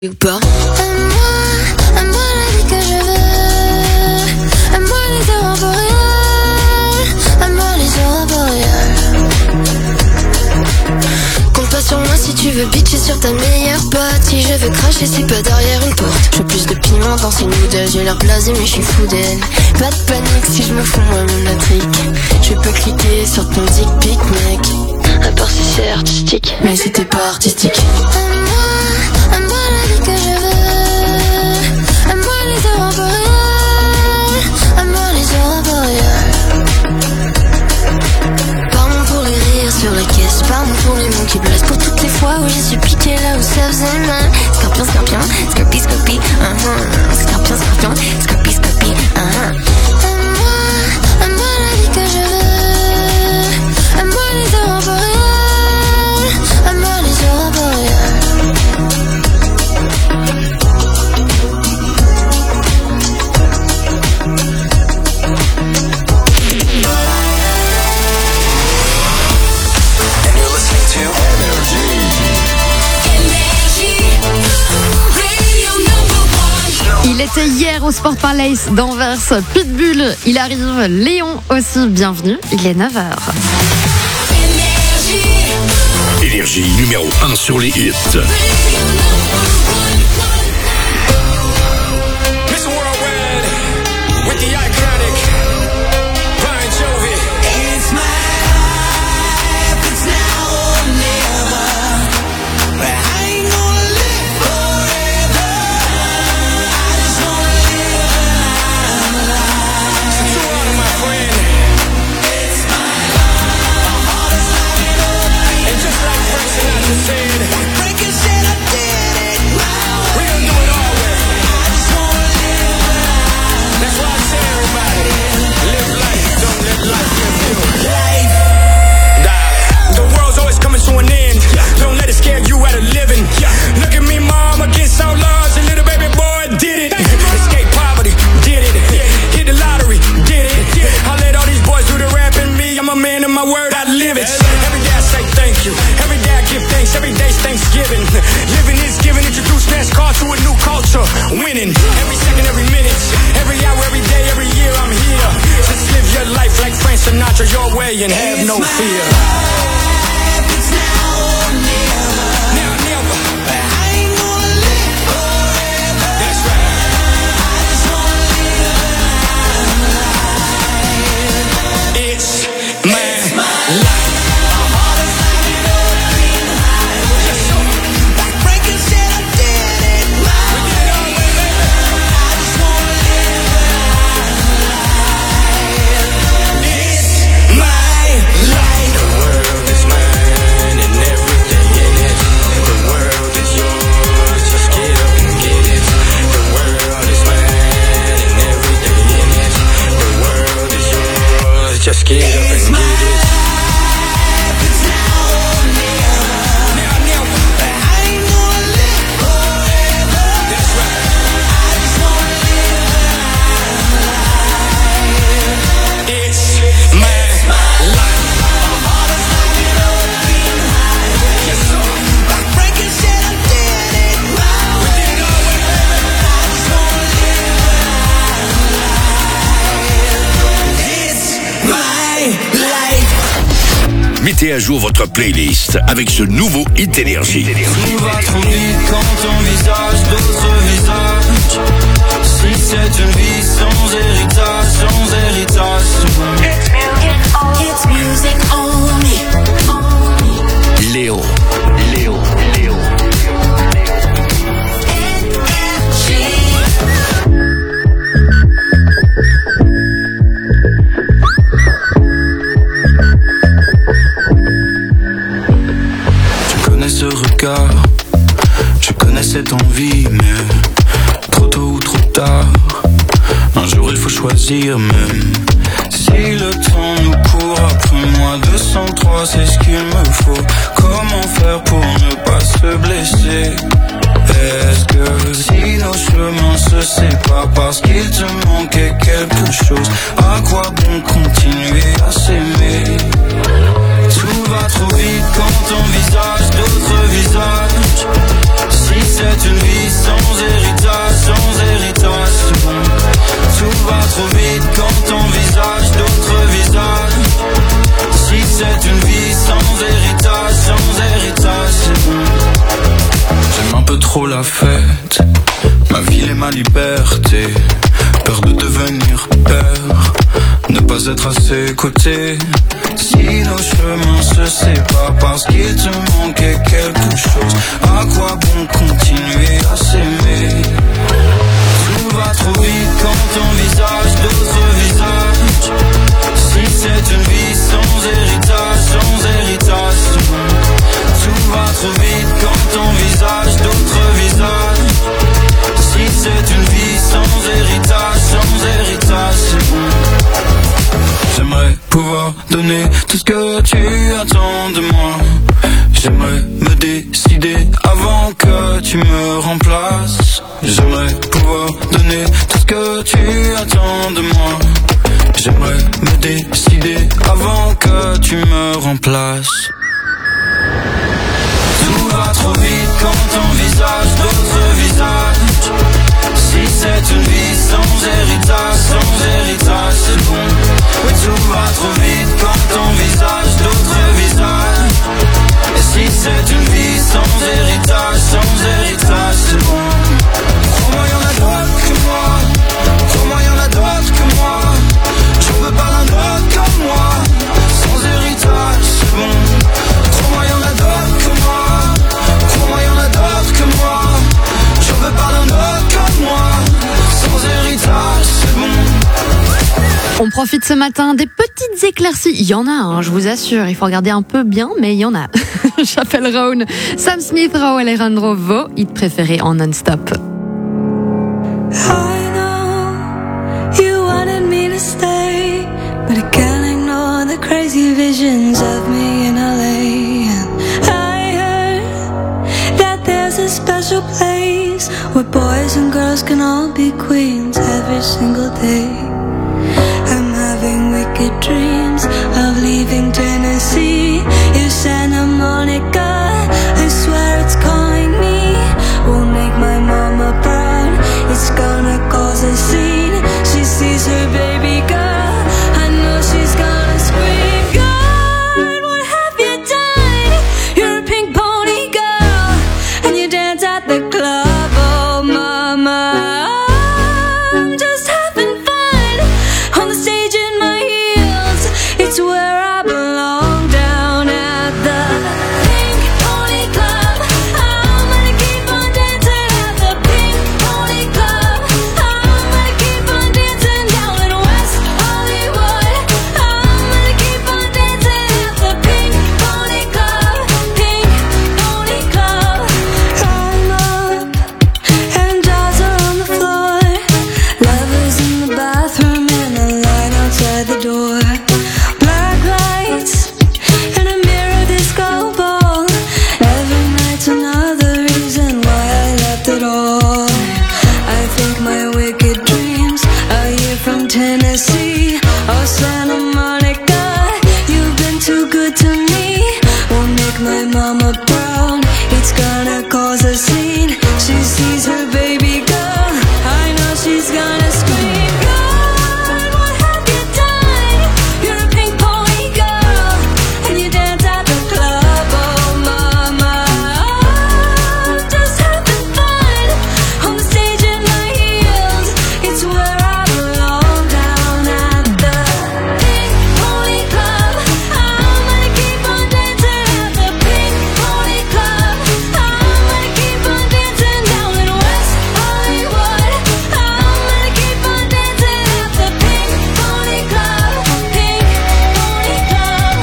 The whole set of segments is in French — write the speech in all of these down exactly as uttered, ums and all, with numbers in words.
Ou pas. Aime-moi, aime-moi la vie que je veux. Aime-moi les aurores boréales. Aime-moi les aurores boréales. Compte pas sur moi si tu veux bitcher sur ta meilleure pote. Si je veux cracher, c'est pas derrière une porte. Je veux plus de piment dans ces noodles. J'ai l'air blasé mais je suis fou d'elle. Pas de panique si je me fous moi-même la trique. Je peux cliquer sur ton dick pic mec. À part si c'est artistique. Mais c'était pas artistique. Aime-moi, aime-moi la vie que je veux. Aime-moi les aurores boréales. Aime-moi les aurores boréales. Pardon pour les rires sur la caisse. Pardon pour les mots qui blessent. Pour toutes les fois où je suis piqué là où ça faisait mal. Scorpion, scorpion, scorpi, scorpi, uh-huh. Scorpion, scorpion, scorpi, scorpi, uh-huh. Aime-moi, aime-moi la vie que je veux. Aime-moi les aurores boréales. Aime-moi les aurores boréales. Il était hier au Sport Palace d'Anvers, Pitbull, il arrive, Léon aussi, bienvenue, il est neuf heures. Énergie numéro un sur les hits. Winning every second, every minute, every hour, every day, every year I'm here. Just live your life like Frank Sinatra your way and have no fear. It's now or never. Now, never. I ain't gonna live forever. That's right. I just wanna live my life. It's my, it's my life. Just get up and get it. Mettez à jour votre playlist avec ce nouveau Hit Énergie. Tout va trop vite quand on envisage d'autres visages. Si c'est une vie sans héritage, sans héritage. It's music only. Léon, Léon, Léon. Ce regard, je connais cette envie, mais trop tôt ou trop tard, un jour il faut choisir même. Si le temps nous court après moi, deux cent trois c'est ce qu'il me faut. Comment faire pour ne pas se blesser? Est-ce que si nos chemins se séparent parce qu'il te manquait quelque chose, à quoi bon continuer à s'aimer? Tout va trop vite quand on envisage d'autres visages. Si c'est une vie sans héritage, sans héritage, c'est bon. Tout va trop vite quand on visage d'autres visages. Si c'est une vie sans héritage, sans héritage, c'est bon. J'aime un peu trop la fête, ma ville et ma liberté. Peur de devenir père, ne pas être à ses côtés. Si nos chemins se séparent parce qu'il te manquait quelque chose, à quoi bon continuer à s'aimer? Tout va trop vite quand on visage d'autres visages. Si c'est une vie sans héritage, sans héritage, c'est bon. Tout va trop vite quand on visage d'autres visages. Si c'est une vie sans héritage, sans héritage, c'est bon. J'aimerais pouvoir donner tout ce que tu attends de moi. J'aimerais me décider avant que tu me remplaces. J'aimerais pouvoir donner tout ce que tu attends de moi. J'aimerais me décider avant que tu me remplaces. Tout va trop vite quand on visage d'autres visages. Si c'est une vie sans héritage, sans héritage, c'est bon. Oui, tout va trop vite quand on visage d'autres visages. Et si c'est une vie sans héritage, sans héritage, c'est bon. Crois-moi, y'en a d'autres que moi. Crois-moi, y'en a d'autres que moi. Je veux pas d'un autre comme moi. Sans héritage, c'est bon. Crois-moi, y'en a d'autres que moi. Crois-moi, y'en a d'autres que moi. Je veux pas d'un autre comme moi. Sans héritage, c'est bon. On profite ce matin des petites éclaircies. Il y en a, hein, je vous assure. Il faut regarder un peu bien, mais il y en a. J'appelle Raoul. Sam Smith, Raoul Alejandro, vos hits préférés en non-stop. I know you wanted me to stay, but I can't ignore the crazy visions of me in L A. I heard that there's a special place where boys and girls can all be queens every single day. I'm having wicked dreams of leaving Tennessee. You Santa Monica, I swear it's calling me. We'll make my mama proud. It's gonna cause a scene. She sees her baby girl, I know she's gonna scream. God, what have you done? You're a pink pony girl, and you dance at the club. Oh mama, I'm just having fun on the stage in my heels. It's where I belong, down at the Pink Pony Club. I'm gonna keep on dancing at the Pink Pony Club. I'm gonna keep on dancing down in West Hollywood. I'm gonna keep on dancing at the Pink Pony Club. Pink Pony Club. I'm up and dolls are on the floor. Lovers in the bathroom and a line outside the door. Black lights and a mirror disco ball. Every night's another reason why I left it all. I think my wicked dreams are here from Tennessee or Santa Monica. You've been too good to me. Won't make my mama proud. It's gonna cause a scene. She sees her baby girl, I know she's gonna scream. God, what have you done? You're a pink pony girl, and you dance at the club. Oh mama, I'm just having fun on the stage in my heels. It's where I belong, down at the Pink Pony Club. I'm gonna keep on dancing at the Pink Pony Club. I'm gonna keep on dancing down in West Hollywood. I'm gonna keep on dancing at the Pink Pony Club. Pink Pony Club.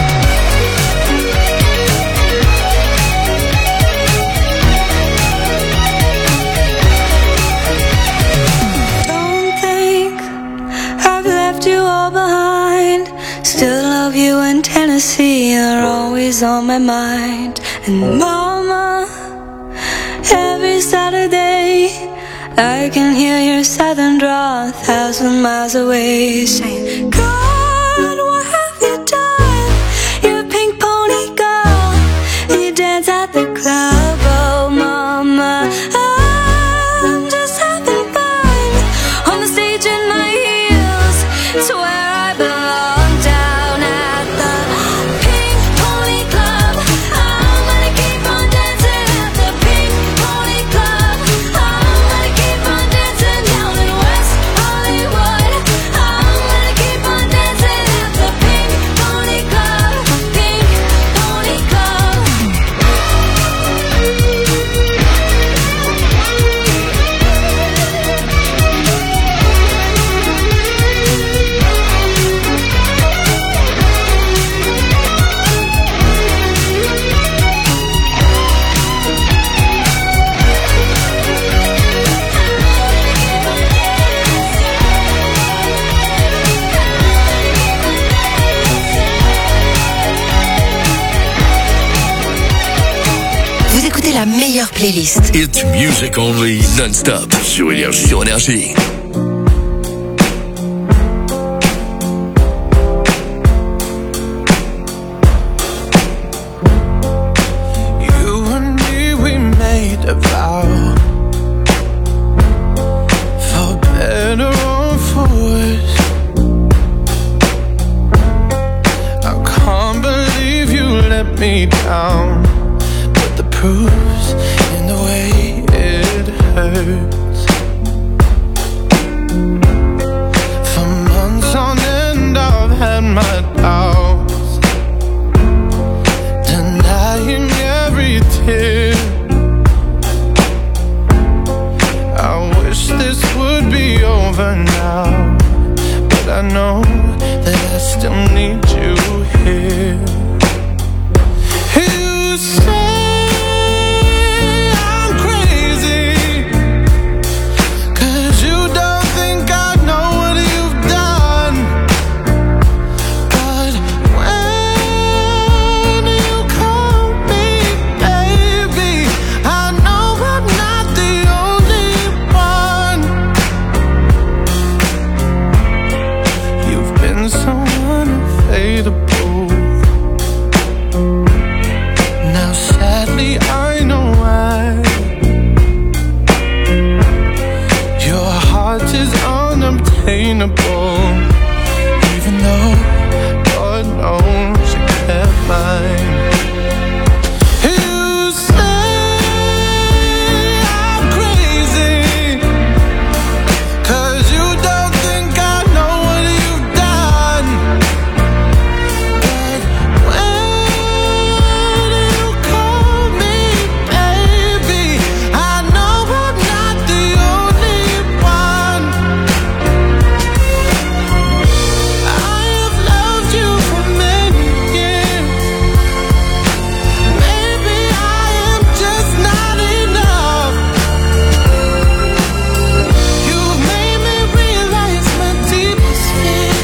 Don't think I've left you all behind. Still love you in Tennessee, you're always on my mind. And mama, every Saturday I can hear your southern drawl a thousand miles away, saying, God, what have you done? You're a pink pony girl, and you dance at the club. Oh mama, playlist. It's music only, non-stop, sur Énergie. Sur Énergie. You and me, we made a vow, for better or for worse. I can't believe you let me down, but the proof's in the way it hurts. For months on end I've had my doubts, denying every tear. I wish this would be over now, but I know that I still need you here. You say I'm crazy, 'cause you don't think I know what you've done. But when you call me baby, I know I'm not the only one. You've been so unfadable. Now sadly I know why. Your heart is unobtainable, even though God knows you kept mine. You say I'm crazy, 'cause you don't think I know what you've done. But when you call me baby, I know I'm not the only one. I have loved you for many years. Maybe I am just not enough. You've made me realize my deepest fear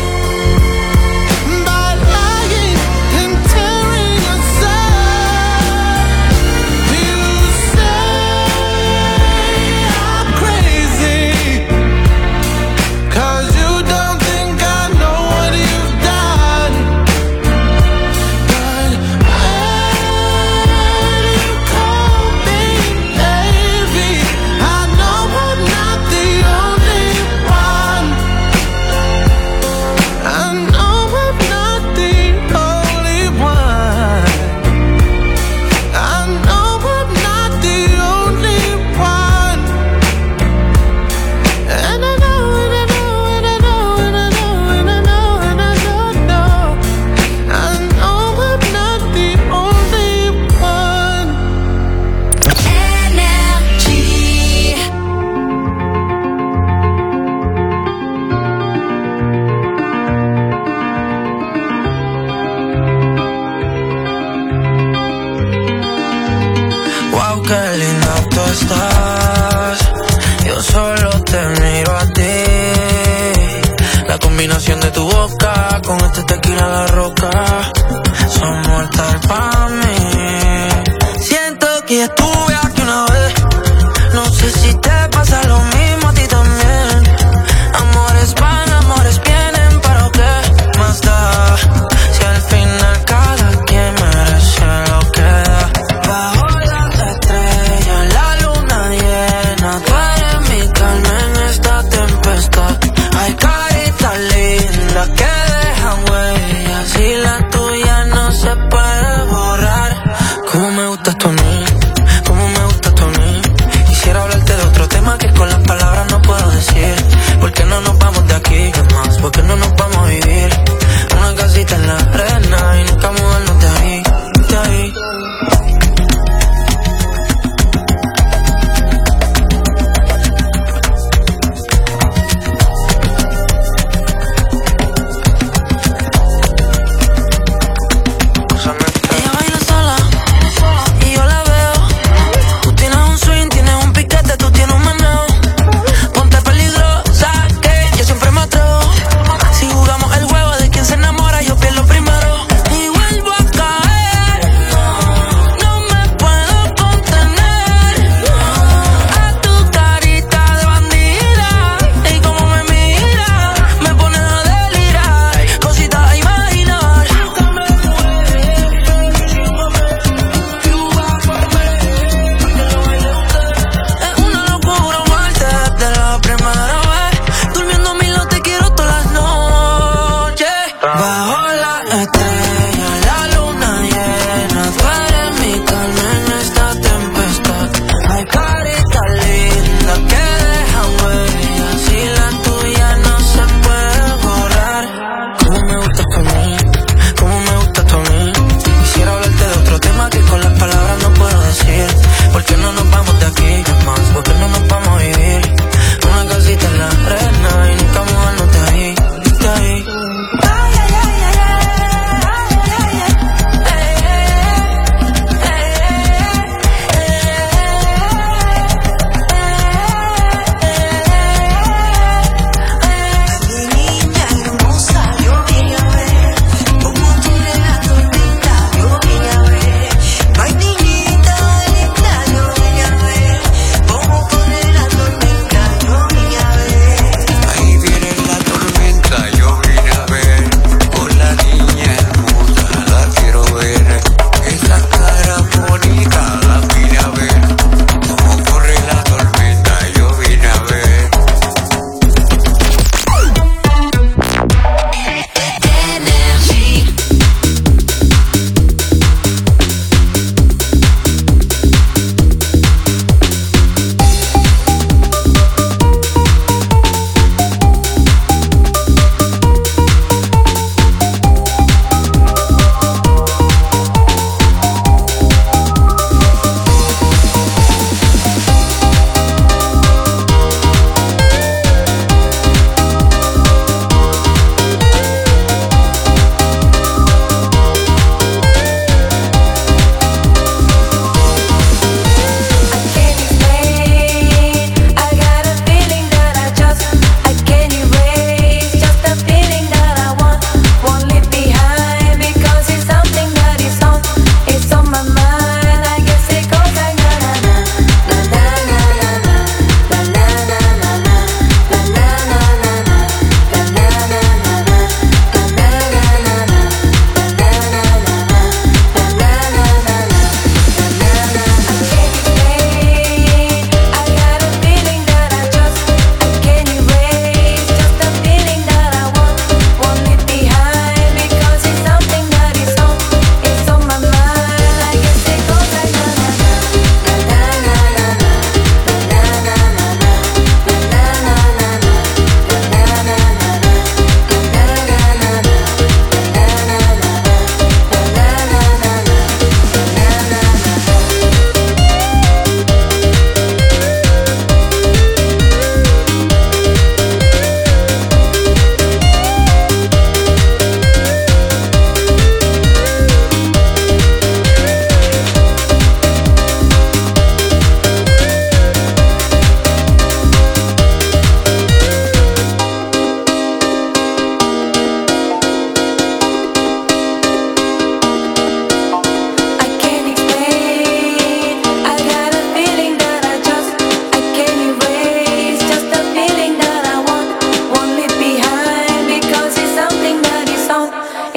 by lying and tearing us up. You say I'm crazy, 'cause you don't think I know what you've done. But when you call me baby, I know I'm not the only one. I know I'm not the only one. I know I'm not the only one. And I know, and I know, and I know, and I know, and I know, and I know, know. I know I'm not the only one. Énergie. Wow, qué linda tú estás. Yo solo te miro a ti. La combinación de tu boca con este tequila La Roca son mortal para mí. Siento que ya estuve aquí una vez. No sé si te pasa lo mismo a ti también. Amores van, amores vienen, pero ¿qué más da? Si al final cada quien merece lo que da. Bajo las estrellas, la luna llena, tú eres mi calma en esta tempestad. Hay caritas lindas que dejan huellas y la tuya no se puede borrar. Cómo me gustas tú a mí, cómo me gustas tú a mí. Quisiera hablarte de otro tema que con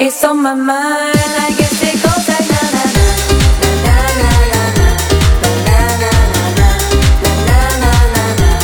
It's on my mind, I guess it goes like na na na na na na na na na na na na na.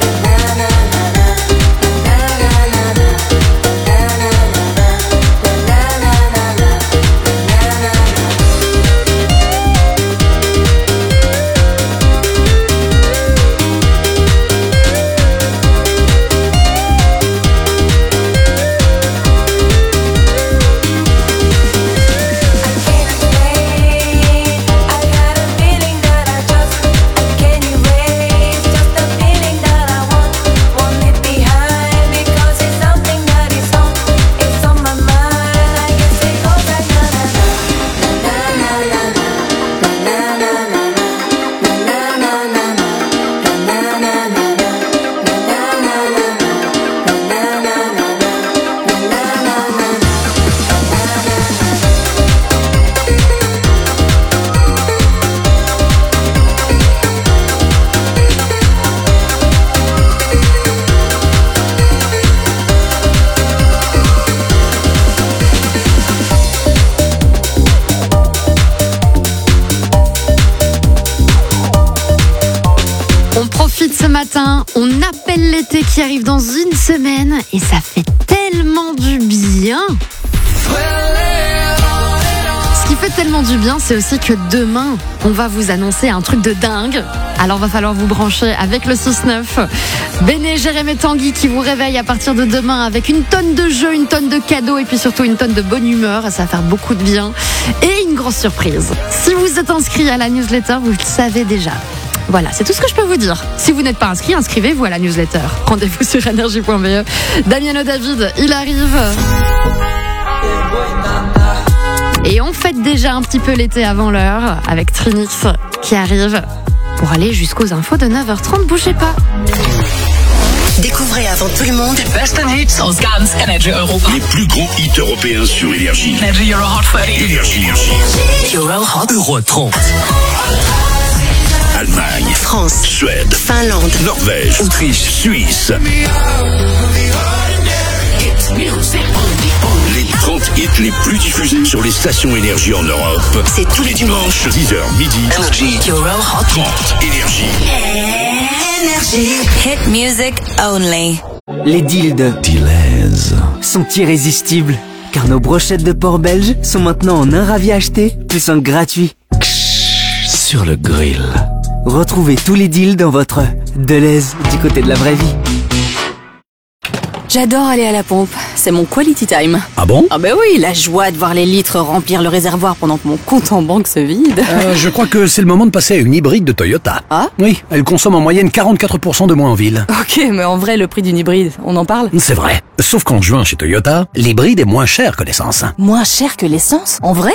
Ce matin, on appelle l'été qui arrive dans une semaine et ça fait tellement du bien. Ce qui fait tellement du bien, c'est aussi que demain, on va vous annoncer un truc de dingue. Alors va falloir vous brancher avec le six neuf. Béné, Jérémy et Tanguy qui vous réveillent à partir de demain avec une tonne de jeux, une tonne de cadeaux et puis surtout une tonne de bonne humeur. Ça va faire beaucoup de bien. Et une grosse surprise. Si vous êtes inscrit à la newsletter, vous le savez déjà. Voilà, c'est tout ce que je peux vous dire. Si vous n'êtes pas inscrit, inscrivez-vous à la newsletter. Rendez-vous sur énergie point b e. Damien David, il arrive. Et on fête déjà un petit peu l'été avant l'heure avec Trinix qui arrive pour aller jusqu'aux infos de neuf heures trente. Bougez pas. Découvrez avant tout le monde besten Hits aus ganz Energy Europa. Les plus gros hits européens sur Énergie. Energy Euro Hot trente. Énergie, Énergie. Euro Hot Euro trente. Allemagne, France, Suède, Finlande, Norvège, Autriche, Suisse. Les trente hits les plus diffusés sur les stations Énergie en Europe. C'est tous les dimanches. dix heures midi. Energy Euro Hot trente. Énergie. Énergie. Hit music only. Les dildes sont irrésistibles, car nos brochettes de porc belge sont maintenant en un ravi acheté, plus un gratuit. Sur le grill. Retrouvez tous les deals dans votre Deleuze du côté de la vraie vie. J'adore aller à la pompe, c'est mon quality time. Ah bon? Ah bah oui, la joie de voir les litres remplir le réservoir pendant que mon compte en banque se vide. Euh, je crois que c'est le moment de passer à une hybride de Toyota. Ah? Oui, elle consomme en moyenne quarante-quatre pour cent de moins en ville. Ok, mais en vrai, le prix d'une hybride, on en parle? C'est vrai. Sauf qu'en juin, chez Toyota, l'hybride est moins cher que l'essence. Moins cher que l'essence? En vrai?